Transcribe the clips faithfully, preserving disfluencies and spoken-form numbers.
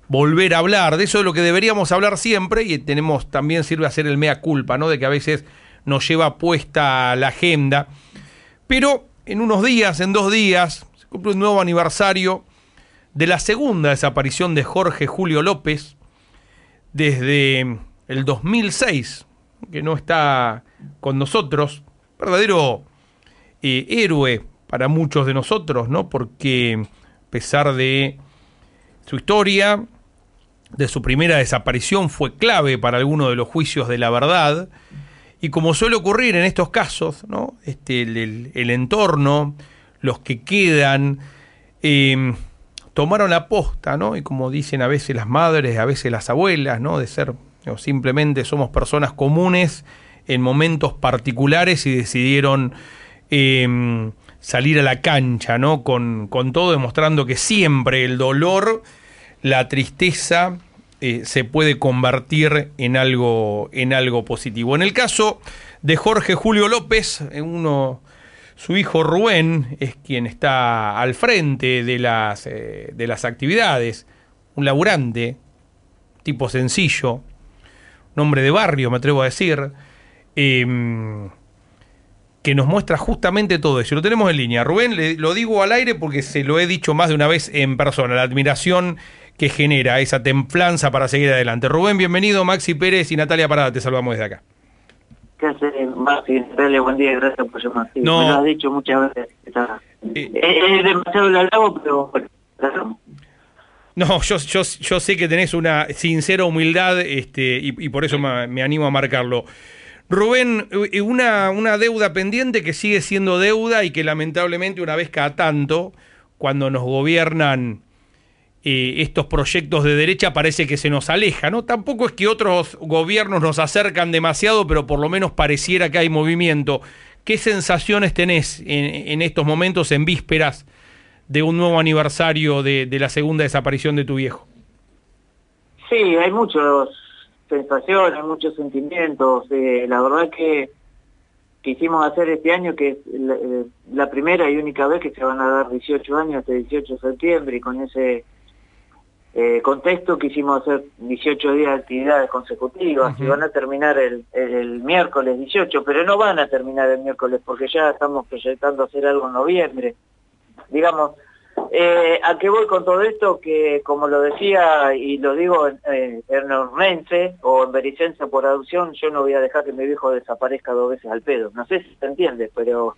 volver a hablar, de eso de lo que deberíamos hablar siempre, y tenemos también sirve hacer el mea culpa, ¿no? De que a veces nos lleva puesta la agenda. Pero en unos días, en dos días, se cumple un nuevo aniversario de la segunda desaparición de Jorge Julio López desde el dos mil seis, que no está con nosotros, verdadero eh, héroe para muchos de nosotros, ¿no? Porque a pesar de su historia, de su primera desaparición, fue clave para algunos de los juicios de la verdad, y como suele ocurrir en estos casos, ¿no? Este, el, el, el entorno, los que quedan, eh, tomaron la posta, ¿no? Y como dicen a veces las madres, a veces las abuelas, ¿no? De ser, ¿no? Simplemente somos personas comunes en momentos particulares y decidieron eh, salir a la cancha, ¿no? Con, con todo, demostrando que siempre el dolor, la tristeza, eh, se puede convertir en algo, en algo positivo. En el caso de Jorge Julio López, uno... Su hijo Rubén es quien está al frente de las, eh, de las actividades, un laburante, tipo sencillo, un hombre de barrio, me atrevo a decir, eh, que nos muestra justamente todo eso. Lo tenemos en línea. Rubén, le, lo digo al aire porque se lo he dicho más de una vez en persona, la admiración que genera esa templanza para seguir adelante. Rubén, bienvenido. Maxi Pérez y Natalia Parada, te saludamos desde acá. ¿Qué hace, Maxi? Dale, buen día, gracias por llamar. Sí, no. Me lo has dicho muchas veces. Está... Eh, es, es demasiado largo, pero bueno. No, yo, yo, yo sé que tenés una sincera humildad, este, y, y por eso me, me animo a marcarlo. Rubén, una, una deuda pendiente que sigue siendo deuda y que lamentablemente una vez cada tanto, cuando nos gobiernan Eh, estos proyectos de derecha, parece que se nos aleja, ¿no? Tampoco es que otros gobiernos nos acercan demasiado, pero por lo menos pareciera que hay movimiento. ¿Qué sensaciones tenés en, en estos momentos, en vísperas de un nuevo aniversario de, de la segunda desaparición de tu viejo? Sí, hay muchas sensaciones, muchos sentimientos. Eh, la verdad que quisimos hacer este año, que es la, la primera y única vez que se van a dar dieciocho años, hasta dieciocho de septiembre, y con ese Eh, contexto quisimos hacer dieciocho días de actividades consecutivas. Uh-huh. Y van a terminar el, el, el miércoles dieciocho, pero no van a terminar el miércoles porque ya estamos proyectando hacer algo en noviembre. Digamos, eh, ¿a qué voy con todo esto? Que como lo decía y lo digo en, eh, en ormense o en bericense por adopción, yo no voy a dejar que mi viejo desaparezca dos veces al pedo. No sé si se entiende, pero...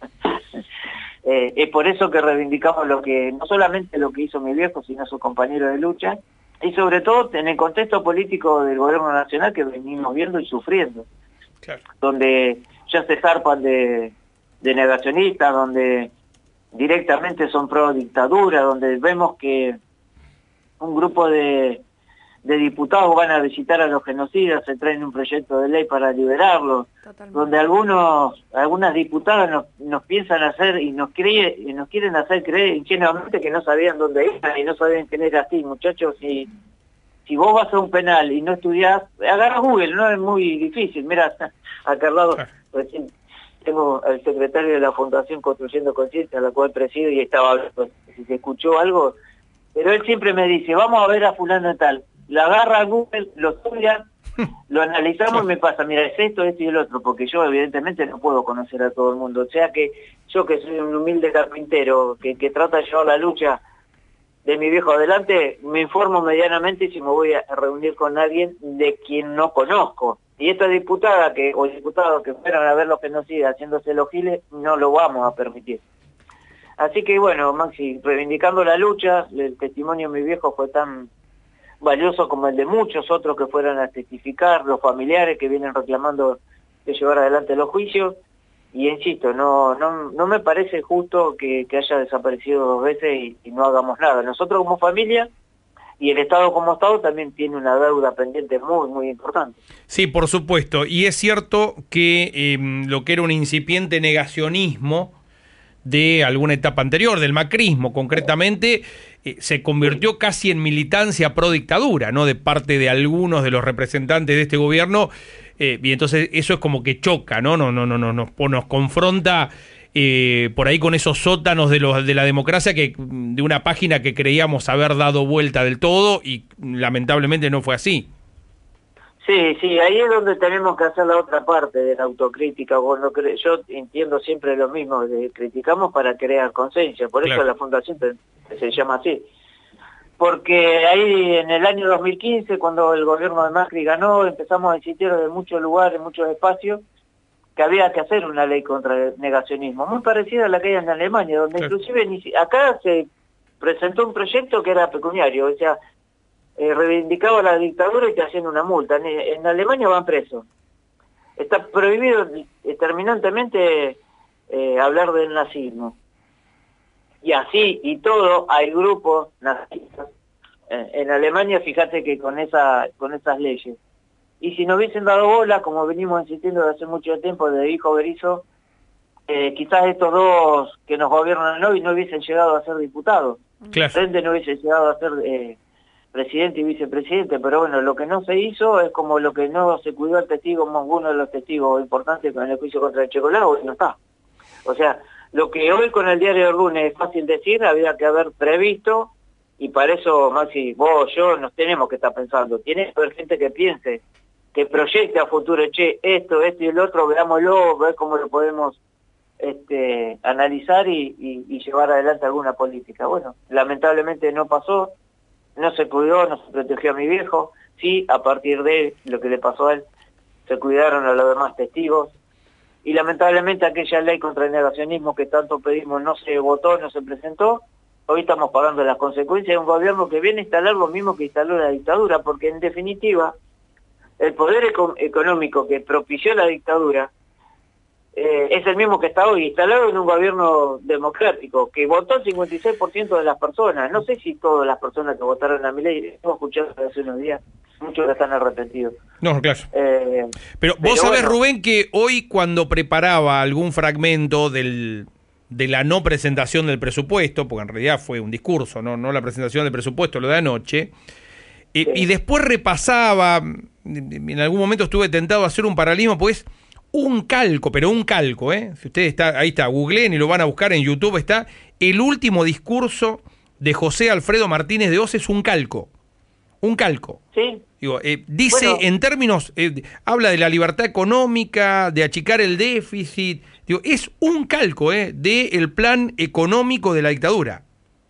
Eh, es por eso que reivindicamos lo que no solamente lo que hizo mi viejo, sino su compañero de lucha, y sobre todo en el contexto político del gobierno nacional que venimos viendo y sufriendo, claro. Donde ya se zarpan de, de negacionistas, donde directamente son pro dictadura, donde vemos que un grupo de, de diputados van a visitar a los genocidas, se traen un proyecto de ley para liberarlos. Totalmente. Donde algunos, algunas diputadas nos, nos piensan hacer y nos cree, y nos quieren hacer creer ingenuamente que no sabían dónde iban y no sabían quién era así, muchachos. Si, si vos vas a un penal y no estudiás, agarra Google, no es muy difícil. Mira, acá al lado, recién tengo al secretario de la Fundación Construyendo Conciencia, a la cual presido, y estaba hablando, si se escuchó algo, pero él siempre me dice, vamos a ver a fulano tal. La agarra a Google, lo estudia, lo analizamos y me pasa, mira, es esto, esto y el otro, porque yo evidentemente no puedo conocer a todo el mundo. O sea que yo, que soy un humilde carpintero, que, que trata de llevar la lucha de mi viejo adelante, me informo medianamente si me voy a reunir con alguien de quien no conozco. Y esta diputada que o diputados que fueran a ver los genocidas haciéndose los giles, no lo vamos a permitir. Así que bueno, Maxi, reivindicando la lucha, el testimonio de mi viejo fue tan valioso como el de muchos otros que fueran a testificar, los familiares que vienen reclamando de llevar adelante los juicios, y insisto, no no no me parece justo que, que haya desaparecido dos veces y, y no hagamos nada. Nosotros como familia y el Estado como Estado también tiene una deuda pendiente muy, muy importante. Sí, por supuesto, y es cierto que eh, lo que era un incipiente negacionismo de alguna etapa anterior, del macrismo concretamente, eh, se convirtió casi en militancia pro dictadura, ¿no? De parte de algunos de los representantes de este gobierno, eh, y entonces eso es como que choca, ¿no? No, no, no, no, nos, nos confronta eh, por ahí con esos sótanos de, los, de la democracia, que de una página que creíamos haber dado vuelta del todo y lamentablemente no fue así. Sí, sí, ahí es donde tenemos que hacer la otra parte de la autocrítica. Bueno, yo entiendo siempre lo mismo, de criticamos para crear conciencia, por eso claro. La fundación se llama así. Porque ahí en el año dos mil quince, cuando el gobierno de Macri ganó, empezamos a insistir en muchos lugares, en muchos espacios, que había que hacer una ley contra el negacionismo, muy parecida a la que hay en Alemania, donde claro. Inclusive acá se presentó un proyecto que era pecuniario, o sea, eh, reivindicaba la dictadura y te hacían una multa. En, en Alemania van presos. Está prohibido terminantemente eh, hablar del nazismo. Y así, y todo, hay grupos nazistas. En, en Alemania, fíjate que con esa con esas leyes. Y si no hubiesen dado bola, como venimos insistiendo desde hace mucho tiempo, de Hijo Berizo, eh, quizás estos dos que nos gobiernan hoy no hubiesen llegado a ser diputados. Claro. Frente no hubiese llegado a ser eh, presidente y vicepresidente, pero bueno, lo que no se hizo es como lo que no se cuidó al testigo, uno de los testigos importantes con el juicio contra el Checolado, y no está. O sea, lo que hoy con el diario del lunes es fácil decir, había que haber previsto, y para eso, Maxi, vos, yo, nos tenemos que estar pensando. Tiene que haber gente que piense, que proyecte a futuro, che, esto, esto y el otro, veámoslo, ver cómo lo podemos este, analizar y, y, y llevar adelante alguna política. Bueno, lamentablemente no pasó, no se cuidó, no se protegió a mi viejo, sí, a partir de lo que le pasó a él, se cuidaron a los demás testigos, y lamentablemente aquella ley contra el negacionismo que tanto pedimos no se votó, no se presentó. Hoy estamos pagando las consecuencias de un gobierno que viene a instalar lo mismo que instaló la dictadura, porque en definitiva el poder eco económico que propició la dictadura eh, es el mismo que está hoy, instalado en un gobierno democrático, que votó el cincuenta y seis por ciento de las personas. No sé si todas las personas que votaron a mi ley, hemos escuchado hace unos días, muchos que están arrepentidos. No, claro. Eh, pero vos pero sabés, bueno, Rubén, que hoy cuando preparaba algún fragmento del... de la no presentación del presupuesto, porque en realidad fue un discurso, no, no la presentación del presupuesto, lo de anoche, y, sí. y después repasaba, en algún momento estuve tentado a hacer un paralelismo, pues un calco, pero un calco, ¿eh? Si ustedes está, ahí está, googleen y lo van a buscar en YouTube, está el último discurso de José Alfredo Martínez de Hoz, es un calco, un calco. Sí. Digo, eh, dice bueno, en términos, eh, habla de la libertad económica, de achicar el déficit. Digo, es un calco eh, del plan económico de la dictadura.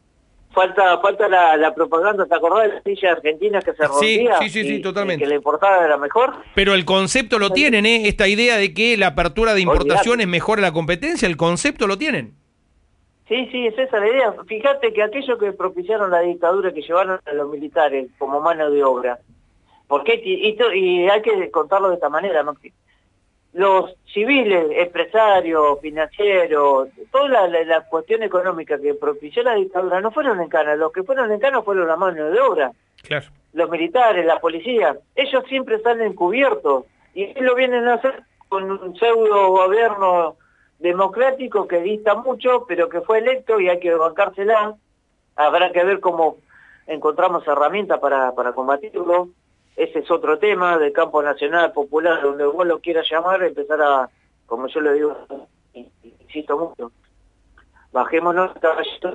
Falta falta la, la propaganda, ¿te acordás de la silla argentina que se rompía? Sí, sí, sí, y, sí, totalmente. Y que la importada era mejor. Pero el concepto lo tienen, ¿eh? Esta idea de que la apertura de importaciones mejora la competencia, el concepto lo tienen. Sí, sí, es esa la idea. Fíjate que aquellos que propiciaron la dictadura, que llevaron a los militares como mano de obra, ¿por qué? Y, y hay que contarlo de esta manera, ¿no? Los civiles, empresarios, financieros, toda la, la, la cuestión económica que propició la dictadura no fueron en cana, los que fueron en cana fueron la mano de obra. Claro. Los militares, la policía, ellos siempre salen cubiertos y lo vienen a hacer con un pseudo gobierno democrático que dista mucho, pero que fue electo y hay que bancársela. Habrá que ver cómo encontramos herramientas para, para combatirlo. Ese es otro tema del campo nacional, popular, donde vos lo quieras llamar, empezar a, como yo le digo, insisto mucho, bajémonos caballitos,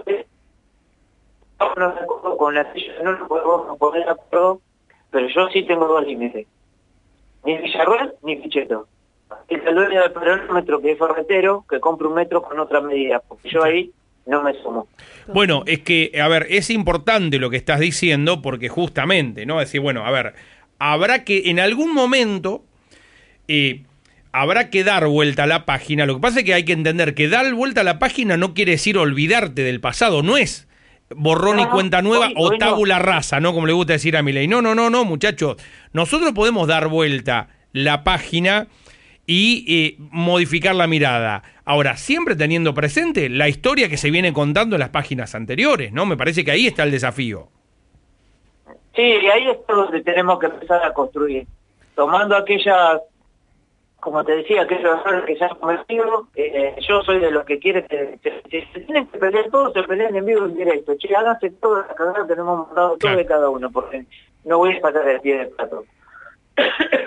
vámonos de acuerdo con la silla, no nos podemos poner de acuerdo, pero yo sí tengo dos límites, ni Villarroel ni Pichetto. El dueño del peronómetro, que es ferretero, que compre un metro con otra medida, porque yo ahí no me sumo. Bueno, es que, a ver, es importante lo que estás diciendo, porque justamente, ¿no? Es decir, bueno, a ver, habrá que, en algún momento, eh, habrá que dar vuelta a la página. Lo que pasa es que hay que entender que dar vuelta a la página no quiere decir olvidarte del pasado, no es borrón no, y cuenta nueva hoy, o hoy tabula no. rasa, ¿no? Como le gusta decir a Milei. No, no, no, no, muchachos. Nosotros podemos dar vuelta la página y eh, modificar la mirada. Ahora, siempre teniendo presente la historia que se viene contando en las páginas anteriores, ¿no? Me parece que ahí está el desafío. Sí, ahí es donde tenemos que empezar a construir. Tomando aquellas, como te decía, aquellos errores que se han cometido, eh, yo soy de los que quiere que se, se, se tienen que pelear todos, se pelean en vivo y en directo. Che, háganse todas las cagadas que nos hemos mandado todos claro. de cada uno, porque no voy a sacar el pie del plato.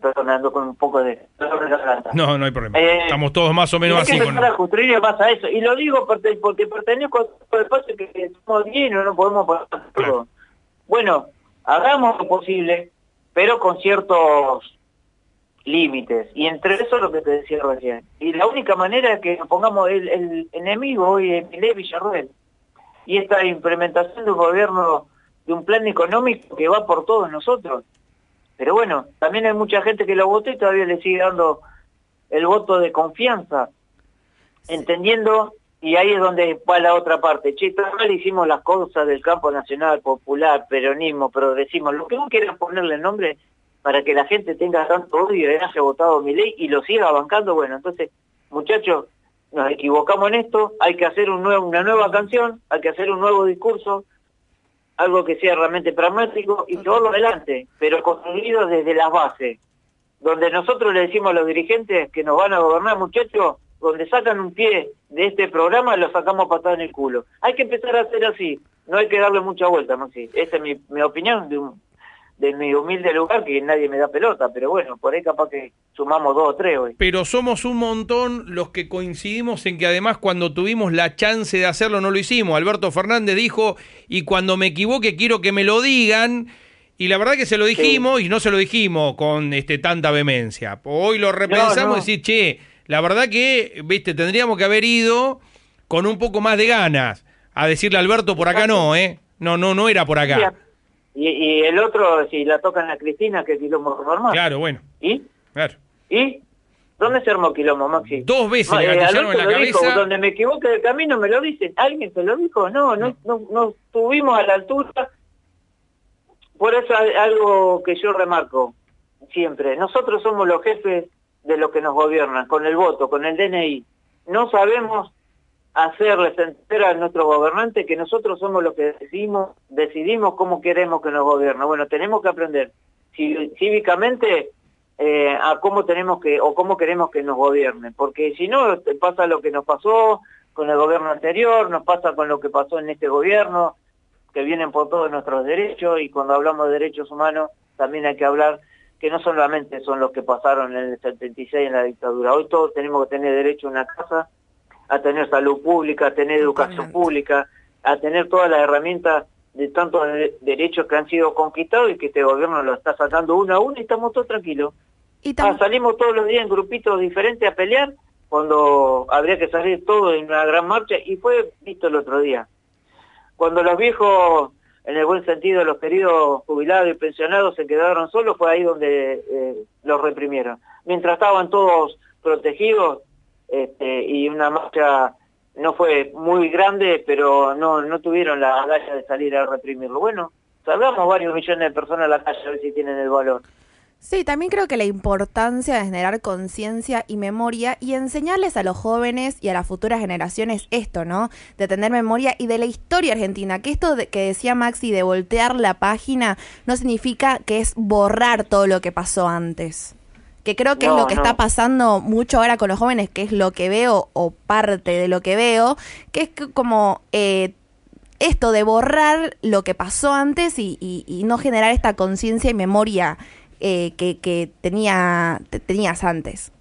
perdonando con un poco de dolor de garganta. No, no hay problema. Eh, Estamos todos más o menos hay así. que Con... empezar a construir en base a eso. Y lo digo porque, porque pertenezco a un espacio que somos diez y no nos podemos poner todo. Claro. Bueno, hagamos lo posible, pero con ciertos límites. Y entre eso lo que te decía recién. Y la única manera es que nos pongamos el, el enemigo hoy es Milei Villarruel. Y esta implementación de un gobierno, de un plan económico que va por todos nosotros. Pero bueno, también hay mucha gente que lo votó y todavía le sigue dando el voto de confianza, entendiendo, y ahí es donde va la otra parte. Che, tan mal hicimos las cosas del campo nacional, popular, peronismo, progresismo, lo que vos quieras ponerle el nombre para que la gente tenga tanto odio y haya votado Milei y lo siga bancando. Bueno, entonces, muchachos, nos equivocamos en esto, hay que hacer un nuevo, una nueva canción, hay que hacer un nuevo discurso, algo que sea realmente pragmático y llevarlo adelante, pero construido desde las bases, donde nosotros le decimos a los dirigentes que nos van a gobernar, muchachos, donde sacan un pie de este programa, lo sacamos patada en el culo. Hay que empezar a hacer así, no hay que darle mucha vuelta, Maxi. Esa es mi, mi opinión de, un, de mi humilde lugar, que nadie me da pelota, pero bueno, por ahí capaz que sumamos dos o tres hoy. Pero somos un montón los que coincidimos en que además cuando tuvimos la chance de hacerlo no lo hicimos. Alberto Fernández dijo, y cuando me equivoque quiero que me lo digan, y la verdad que se lo dijimos, sí. Y no se lo dijimos con este tanta vehemencia. Hoy lo repensamos no, no. y decir, che, la verdad que, viste, tendríamos que haber ido con un poco más de ganas a decirle a Alberto, por acá no, ¿eh? No, no, no era por acá. Y, y el otro, si la tocan a Cristina, que quilombo normal. Claro, bueno. ¿Y? Claro. ¿Y? ¿Dónde se armó quilombo, Maxi? Dos veces Ma, le gatillaron eh, en la cabeza. Dijo, donde me equivoque del camino me lo dicen. ¿Alguien se lo dijo? No, no, no, no, no estuvimos a la altura. Por eso hay algo que yo remarco siempre. Nosotros somos los jefes de los que nos gobiernan, con el voto, con el D N I. No sabemos hacerles entender a nuestros gobernantes que nosotros somos los que decidimos, decidimos cómo queremos que nos gobiernen. Bueno, tenemos que aprender cívicamente eh, a cómo tenemos que, o cómo queremos que nos gobiernen, porque si no, pasa lo que nos pasó con el gobierno anterior, nos pasa con lo que pasó en este gobierno, que vienen por todos nuestros derechos, y cuando hablamos de derechos humanos, también hay que hablar que no solamente son los que pasaron en el setenta y seis en la dictadura. Hoy todos tenemos que tener derecho a una casa, a tener salud pública, a tener educación pública, a tener todas las herramientas de tantos de derechos que han sido conquistados y que este gobierno lo está sacando uno a uno y estamos todos tranquilos. ¿Y ah, salimos todos los días en grupitos diferentes a pelear cuando habría que salir todos en una gran marcha, y fue visto el otro día. Cuando los viejos, en el buen sentido, los queridos jubilados y pensionados se quedaron solos, fue ahí donde eh, los reprimieron. Mientras estaban todos protegidos, este, y una marcha no fue muy grande, pero no no tuvieron la agallas de salir a reprimirlo. Bueno, salgamos varios millones de personas a la calle a ver si tienen el valor. Sí, también creo que la importancia de generar conciencia y memoria y enseñarles a los jóvenes y a las futuras generaciones esto, ¿no? De tener memoria y de la historia argentina, que esto de, que decía Maxi de voltear la página no significa que es borrar todo lo que pasó antes. Que creo que no, es lo que no. está pasando mucho ahora con los jóvenes, que es lo que veo o parte de lo que veo, que es que como eh, esto de borrar lo que pasó antes y, y, y no generar esta conciencia y memoria Eh, que, que tenía te, tenías antes.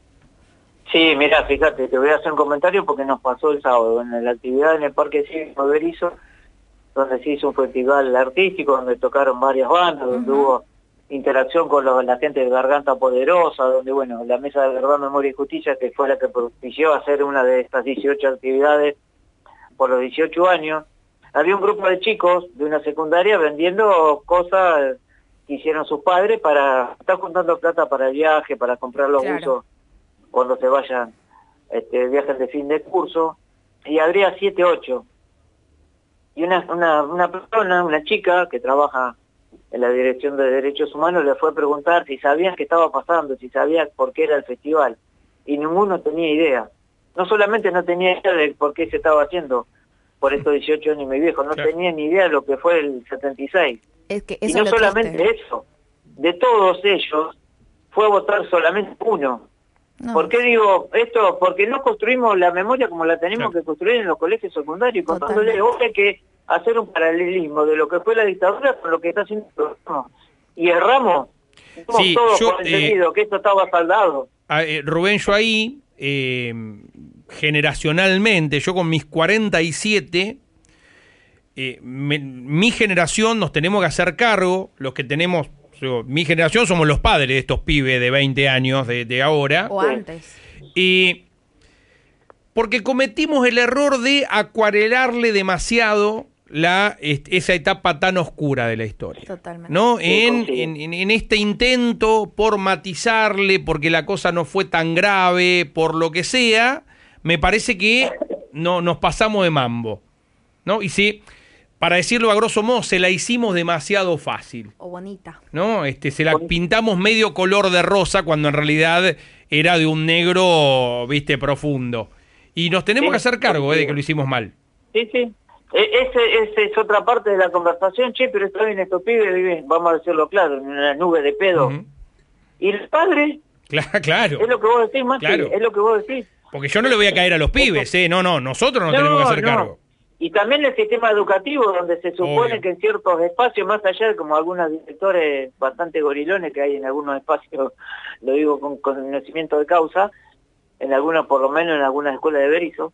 Sí, mira, fíjate, te voy a hacer un comentario porque nos pasó el sábado en la actividad en el Parque Cívico Berizo, donde se hizo un festival artístico, donde tocaron varias bandas, uh-huh. donde hubo interacción con los, la gente de Garganta Poderosa, donde, bueno, la Mesa de Verdad, Memoria y Justicia, que fue la que propició hacer una de estas dieciocho actividades por los dieciocho años, había un grupo de chicos de una secundaria vendiendo cosas que hicieron sus padres para estar juntando plata para el viaje, para comprar los claro. buzos cuando se vayan, este, viajes de fin de curso, y habría siete, ocho. Y una, una, una persona, una chica que trabaja en la Dirección de Derechos Humanos, le fue a preguntar si sabían qué estaba pasando, si sabían por qué era el festival, y ninguno tenía idea. No solamente no tenía idea de por qué se estaba haciendo por estos dieciocho años mi viejo, no claro. tenía ni idea de lo que fue el setenta y seis. Es que y no solamente triste. Eso, de todos ellos fue a votar solamente uno. No. ¿Por qué digo esto? Porque no construimos la memoria como la tenemos claro. que construir en los colegios secundarios, contándole, hoy hay que hacer un paralelismo de lo que fue la dictadura con lo que está haciendo el gobierno. Y erramos, Sí, todos yo, por entendido eh, que esto estaba saldado. a- eh, Rubén, yo ahí, eh, generacionalmente, yo con mis cuarenta y siete, eh, me- mi generación nos tenemos que hacer cargo, los que tenemos, yo, mi generación somos los padres de estos pibes de veinte años de, de ahora, O antes. y porque cometimos el error de acuarelarle demasiado la est- esa etapa tan oscura de la historia. Totalmente. ¿No? Sí, En, coincido. en, en- en este intento por matizarle, porque la cosa no fue tan grave, por lo que sea, me parece que no nos pasamos de mambo. ¿No? Y sí, para decirlo a grosso modo, se la hicimos demasiado fácil. O bonita. ¿No? Este, se la pintamos medio color de rosa cuando en realidad era de un negro, viste, profundo. Y nos tenemos Sí, que hacer cargo eh, de sí. que lo hicimos mal. Sí, sí. E- Ese, ese es otra parte de la conversación, che, pero está bien, estos pibes viven, vamos a decirlo claro, en una nube de pedo. Ujú. Y el padre, Cla- Claro, es lo que vos decís, Maxi, Claro. es lo que vos decís. porque yo no le voy a caer a los pibes, ¿eh? No, no, nosotros nos tenemos que hacer no. cargo. Y también el sistema educativo, donde se supone Obvio. que en ciertos espacios, más allá de como algunos directores bastante gorilones que hay en algunos espacios, lo digo con conocimiento de causa, en algunos, por lo menos en algunas escuelas de Berizo,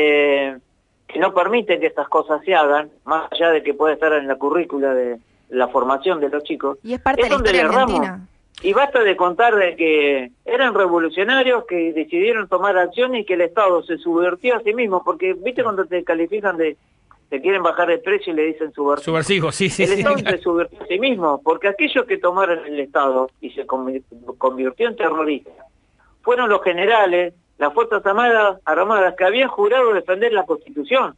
eh, que no permiten que estas cosas se hagan, más allá de que puede estar en la currícula de la formación de los chicos. Y es parte de la donde historia le erramos. argentina. Y basta de contar de que eran revolucionarios que decidieron tomar acción y que el Estado se subvirtió a sí mismo, porque viste cuando te califican de, te quieren bajar el precio y le dicen subversivo. Subversivo, sí, sí, El sí. Estado claro. se subvirtió a sí mismo, porque aquellos que tomaron el Estado y se convi- convirtió en terroristas fueron los generales, las Fuerzas Armadas, armadas que habían jurado defender la Constitución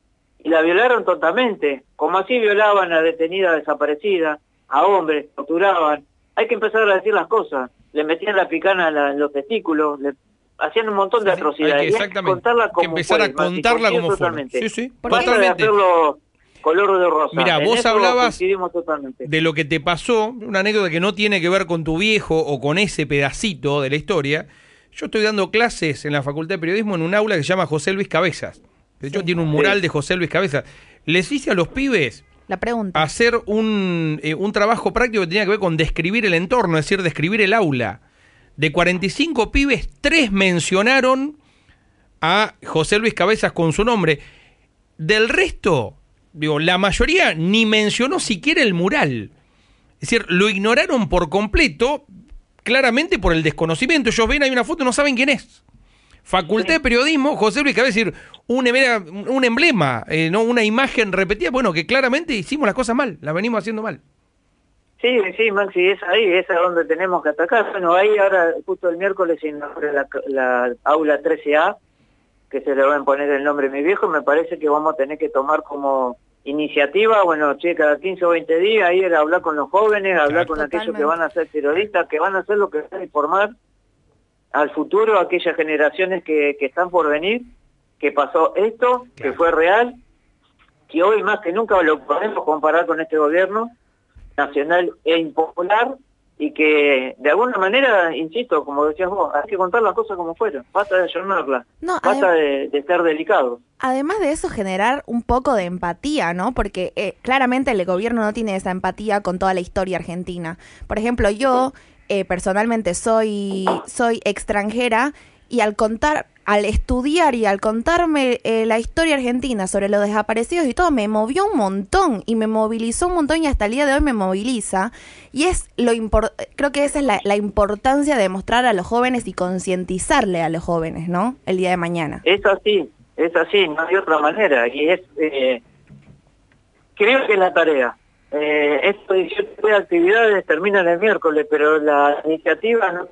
y la violaron totalmente, como así violaban a detenidas desaparecidas, a hombres, torturaban. Hay que empezar a decir las cosas. Le metían la picana en, la- en los testículos, le hacían un montón de Sí, sí. atrocidades. Hay que- Y hay que exactamente. contarla Hay que como empezar fue, a Maxi, contarla coincido como fue. totalmente. Sí, sí, Porque- Basta de totalmente. hacerlo color de rosa. Mirá, En vos eso hablabas coincidimos totalmente. de lo que te pasó, una anécdota que no tiene que ver con tu viejo o con ese pedacito de la historia. Yo estoy dando clases en la Facultad de Periodismo en un aula que se llama José Luis Cabezas. De hecho, tiene un mural Sí. de José Luis Cabezas. Les hice a los pibes La pregunta. hacer un, eh, un trabajo práctico que tenía que ver con describir el entorno, es decir, describir el aula. De cuarenta y cinco pibes, tres mencionaron a José Luis Cabezas con su nombre. Del resto, digo, la mayoría ni mencionó siquiera el mural. Es decir, lo ignoraron por completo, claramente por el desconocimiento. Ellos ven, hay una foto y no saben quién es. Facultad de Periodismo, José Luis Cabezas, es decir, un, em- un emblema, eh, no una imagen repetida, bueno, que claramente hicimos las cosas mal, las venimos haciendo mal. Sí, sí, Maxi, es ahí, es a donde tenemos que atacar. Bueno, ahí ahora, justo el miércoles, se inaugura la, la aula trece A, que se le va a poner el nombre de mi viejo. Me parece que vamos a tener que tomar como iniciativa, bueno, che, cada quince o veinte días, ir a hablar con los jóvenes, a hablar Claro. con aquellos que Totalmente. van a ser periodistas, que van a hacer lo que van a informar al futuro, a aquellas generaciones que, que están por venir, que pasó esto, que Claro. fue real, que hoy más que nunca lo podemos comparar con este gobierno nacional e impopular, y que de alguna manera, insisto, como decías vos, hay que contar las cosas como fueron, basta de ayornarlas, No, basta adem- de, de ser delicados. Además de eso, generar un poco de empatía, ¿no? Porque eh, claramente el gobierno no tiene esa empatía con toda la historia argentina. Por ejemplo, yo eh, personalmente soy, soy extranjera y al contar, al estudiar y al contarme eh, la historia argentina sobre los desaparecidos y todo, me movió un montón y me movilizó un montón y hasta el día de hoy me moviliza. Y es lo impor- creo que esa es la, la importancia de mostrar a los jóvenes y concientizarle a los jóvenes, ¿no? El día de mañana. Es así, es así, no hay otra manera, y es, eh, creo que es la tarea. Eh, estos dieciocho actividades terminan el miércoles, pero la iniciativa no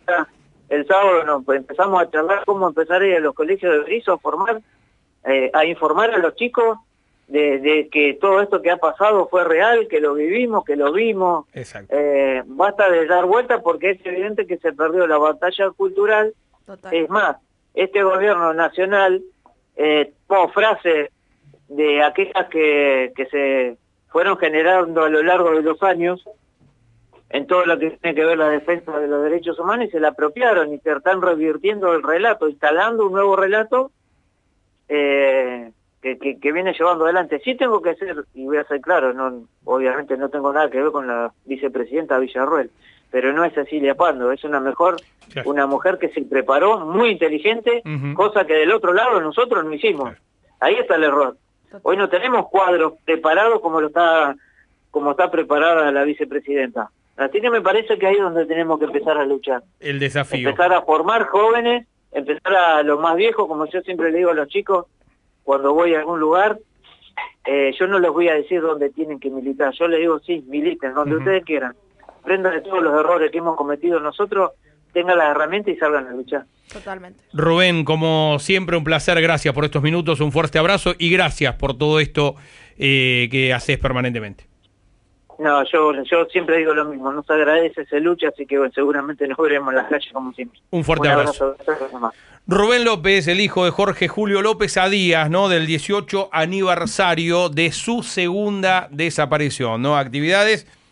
el sábado nos empezamos a charlar cómo empezar a ir a los colegios de Berizo a formar, eh, a informar a los chicos de, de que todo esto que ha pasado fue real, que lo vivimos, que lo vimos. Exacto. Eh, basta de dar vuelta porque es evidente que se perdió la batalla cultural. Total. Es más, este gobierno nacional eh, tomó frases de aquellas que, que se fueron generando a lo largo de los años en todo lo que tiene que ver la defensa de los derechos humanos, y se la apropiaron y se están revirtiendo el relato, instalando un nuevo relato eh, que, que, que viene llevando adelante. Sí tengo que ser, y voy a ser claro, no obviamente no tengo nada que ver con la vicepresidenta Villarruel, pero no es Cecilia Pando, es una mejor, claro. una mujer que se preparó, muy inteligente, uh-huh. cosa que del otro lado nosotros no hicimos. Claro. Ahí está el error. Hoy no tenemos cuadros preparados como lo está, como está preparada la vicepresidenta. Así que me parece que ahí es donde tenemos que empezar a luchar. El desafío. Empezar a formar jóvenes, empezar a los más viejos, como yo siempre le digo a los chicos, cuando voy a algún lugar, eh, yo no les voy a decir dónde tienen que militar, yo les digo, sí, militen, donde uh-huh. ustedes quieran. Aprendan de todos los errores que hemos cometido nosotros, tengan las herramientas y salgan a luchar. Totalmente. Rubén, como siempre, un placer, gracias por estos minutos, un fuerte abrazo y gracias por todo esto eh, que haces permanentemente. No, yo yo siempre digo lo mismo, nos agradece, se lucha, así que bueno, seguramente nos veremos en las calles como siempre. Un fuerte un abrazo. abrazo. Rubén López, el hijo de Jorge Julio López, a días, ¿no?, del dieciocho aniversario de su segunda desaparición, ¿no? Actividades